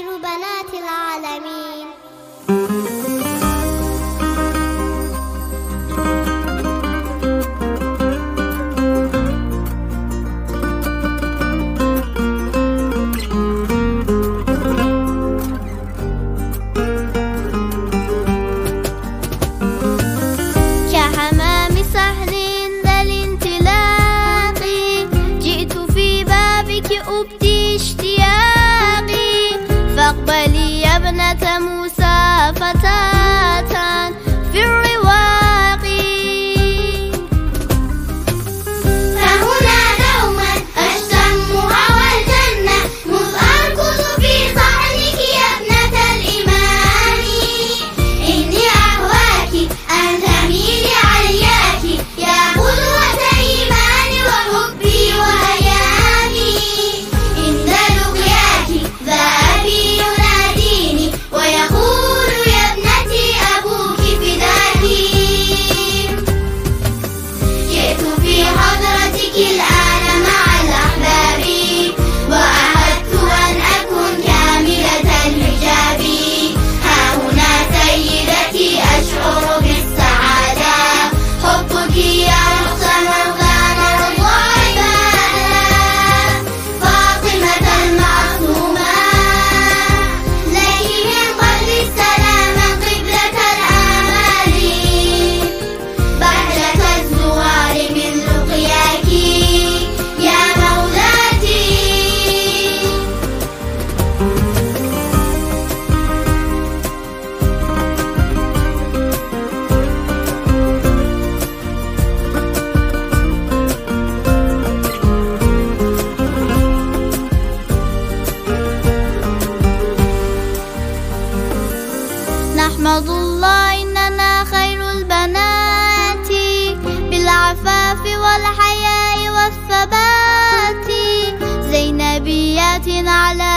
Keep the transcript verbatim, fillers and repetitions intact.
بنات العالمين. كحمام سهل ذا الانطلاق جئت في بابك أبدي اشتياقي، فاقبلي يا ابنة موسى فتاة في الرواق. فهنا دوما أشتم هوى الجنة مذ أركض في صحنك يا ابنة الإمام. إني أهواك أن تميلي علياك يا قدوة إيماني وحبي وهيامي. إن لقياك ذهبي يناديني ويقول يا ابنتي أبوك فداك. جئت في حضرتك الآن مع الأحباب وأعدت أن أكون كاملة الحجاب. ها هنا سيدتي أشعر بالسعادة، حبك يا أخت مولانا رضوى عبادة. فاطمة المعصومة لك من قبل السلام قبلة الآمال. بهجة الزوار من لقياك يا مولاتي. نحمد الله إننا خير البنات بالعفاف والحياء والثبات، زينبيات على